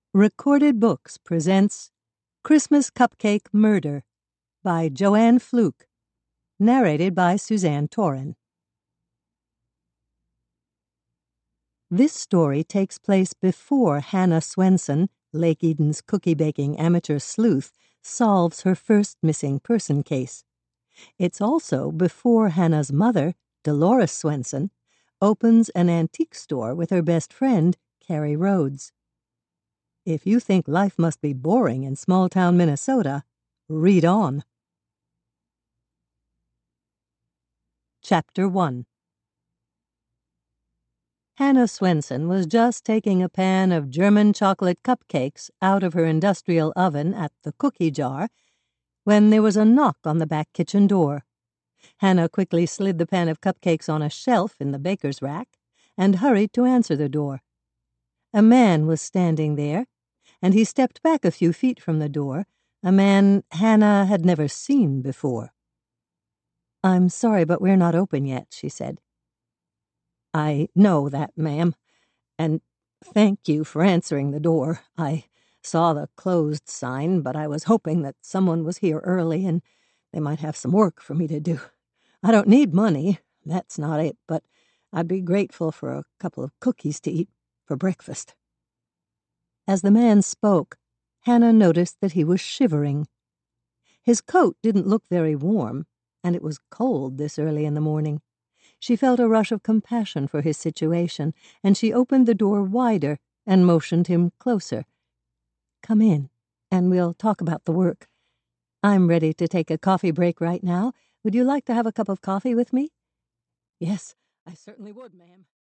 Recorded Books presents Christmas Cupcake Murder by Joanne Fluke, narrated by Suzanne Torin. This story takes place before Hannah Swenson, Lake Eden's cookie-baking amateur sleuth, solves her first missing person case. It's also before Hannah's mother, Dolores Swenson, opens an antique store with her best friend, Carrie Rhodes. If you think life must be boring in small-town Minnesota, read on. Chapter 1. Hannah Swenson was just taking a pan of German chocolate cupcakes out of her industrial oven at the cookie jar when there was a knock on the back kitchen door. Hannah quickly slid the pan of cupcakes on a shelf in the baker's rack and hurried to answer the door. A man was standing there, and he stepped back a few feet from the door, a man Hannah had never seen before. "I'm sorry, but we're not open yet," she said. "I know that, ma'am, and thank you for answering the door. I saw the closed sign, but I was hoping that someone was here early and they might have some work for me to do. I don't need money, that's not it, but I'd be grateful for a couple of cookies to eat for breakfast." As the man spoke, Hannah noticed that he was shivering. His coat didn't look very warm, and it was cold this early in the morning. She felt a rush of compassion for his situation, and she opened the door wider and motioned him closer. "Come in, and we'll talk about the work. I'm ready to take a coffee break right now. Would you like to have a cup of coffee with me?" "Yes, I certainly would, ma'am."